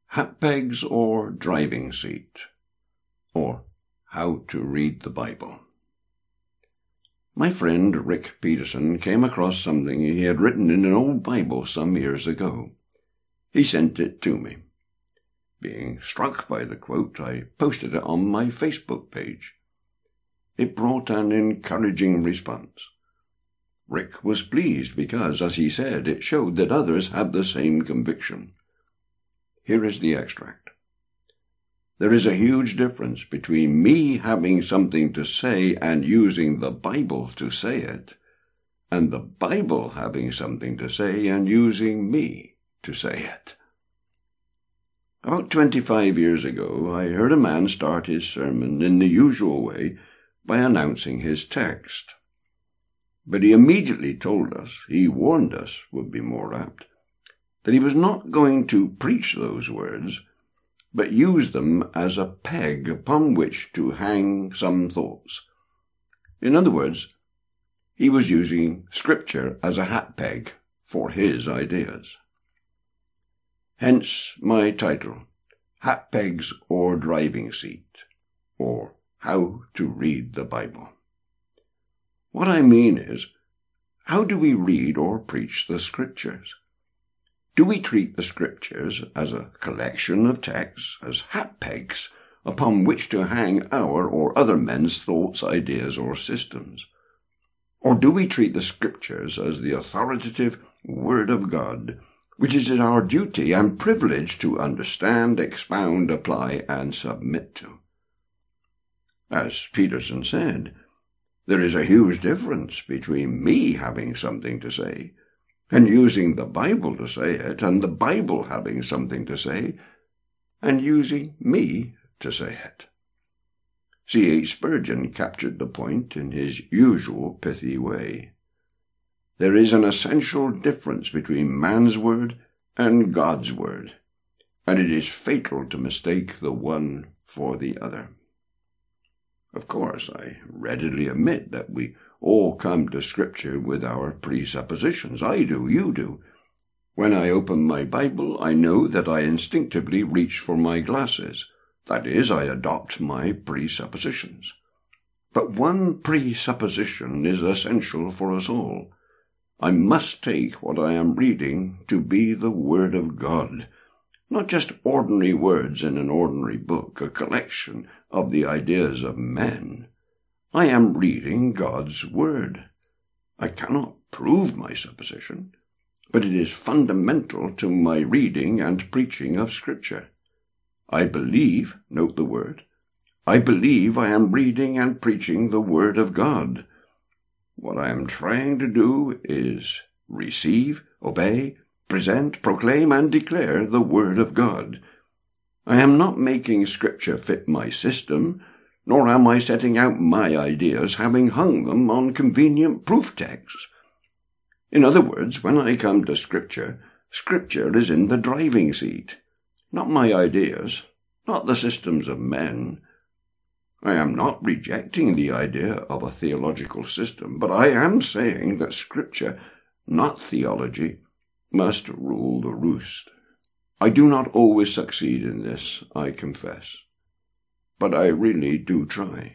Hat pegs or driving seat, or how to read the Bible. My friend Rick Peterson came across something he had written in an old Bible some years ago. He sent it to me. Being struck by the quote, I posted it on my Facebook page. It brought an encouraging response. Rick was pleased because, as he said, it showed that others had the same conviction. Here is the extract. There is a huge difference between me having something to say and using the Bible to say it, and the Bible having something to say and using me to say it. About 25 years ago, I heard a man start his sermon in the usual way by announcing his text. But he immediately told us, he warned us, would be more apt, that he was not going to preach those words, but use them as a peg upon which to hang some thoughts. In other words, he was using Scripture as a hat peg for his ideas. Hence my title, Hat Pegs or Driving Seat, or How to Read the Bible. What I mean is, how do we read or preach the Scriptures? Do we treat the Scriptures as a collection of texts, as hat pegs, upon which to hang our or other men's thoughts, ideas, or systems? Or do we treat the Scriptures as the authoritative Word of God, which is it our duty and privilege to understand, expound, apply, and submit to? As Peterson said, there is a huge difference between me having something to say and using the Bible to say it, and the Bible having something to say and using me to say it. C.H. Spurgeon captured the point in his usual pithy way. There is an essential difference between man's word and God's word, and it is fatal to mistake the one for the other. Of course, I readily admit that we all come to Scripture with our presuppositions. I do, you do. When I open my Bible, I know that I instinctively reach for my glasses. That is, I adopt my presuppositions. But one presupposition is essential for us all. I must take what I am reading to be the Word of God, not just ordinary words in an ordinary book, a collection of the ideas of men. I am reading God's Word. I cannot prove my supposition, but it is fundamental to my reading and preaching of Scripture. I believe, note the word, I believe I am reading and preaching the Word of God. What I am trying to do is receive, obey, present, proclaim, and declare the Word of God. I am not making Scripture fit my system, nor am I setting out my ideas, having hung them on convenient proof texts. In other words, when I come to Scripture, Scripture is in the driving seat, not my ideas, not the systems of men. I am not rejecting the idea of a theological system, but I am saying that Scripture, not theology, must rule the roost. I do not always succeed in this, I confess, but I really do try.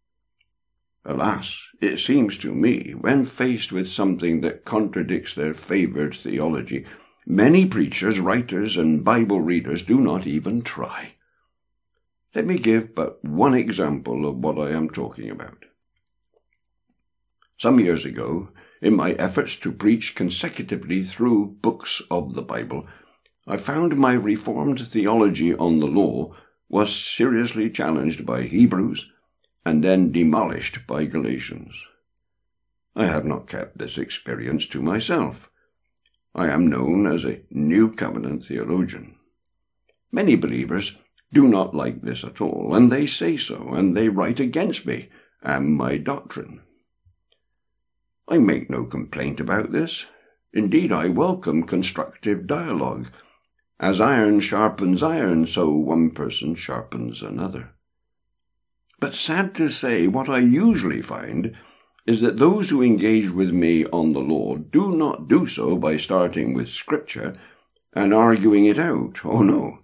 Alas, it seems to me, when faced with something that contradicts their favored theology, many preachers, writers, and Bible readers do not even try. Let me give but one example of what I am talking about. Some years ago, in my efforts to preach consecutively through books of the Bible, I found my Reformed theology on the law was seriously challenged by Hebrews and then demolished by Galatians. I have not kept this experience to myself. I am known as a New Covenant theologian. Many believers do not like this at all, and they say so, and they write against me and my doctrine. I make no complaint about this. Indeed, I welcome constructive dialogue. As iron sharpens iron, so one person sharpens another. But sad to say, what I usually find is that those who engage with me on the law do not do so by starting with Scripture and arguing it out. Oh no,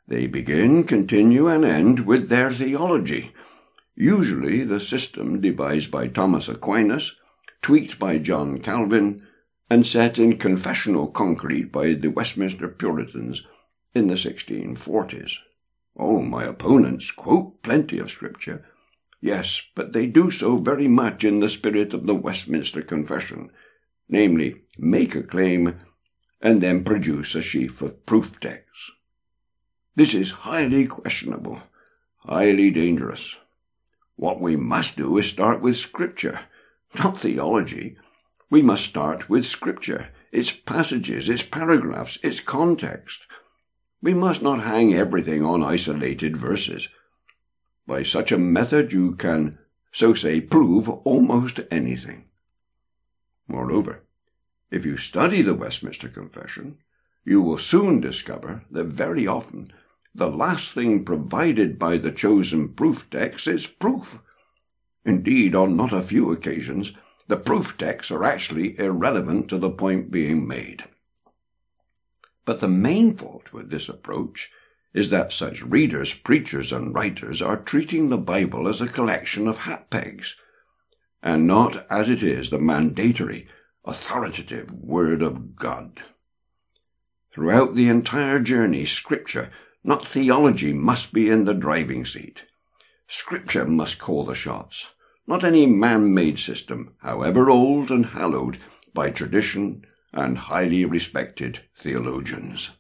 They begin, continue, and end with their theology, usually the system devised by Thomas Aquinas, tweaked by John Calvin, and set in confessional concrete by the Westminster Puritans in the 1640s. Oh, my opponents quote plenty of Scripture. Yes, but they do so very much in the spirit of the Westminster Confession, namely, make a claim and then produce a sheaf of proof texts. This is highly questionable, highly dangerous. What we must do is start with Scripture, not theology. We must start with Scripture, its passages, its paragraphs, its context. We must not hang everything on isolated verses. By such a method you can, so say, prove almost anything. Moreover, if you study the Westminster Confession, you will soon discover that very often the last thing provided by the chosen proof text is proof. Indeed, on not a few occasions, the proof texts are actually irrelevant to the point being made. But the main fault with this approach is that such readers, preachers, and writers are treating the Bible as a collection of hat pegs, and not as it is the mandatory, authoritative Word of God. Throughout the entire journey, Scripture, not theology, must be in the driving seat. Scripture must call the shots, not any man-made system, however old and hallowed by tradition and highly respected theologians.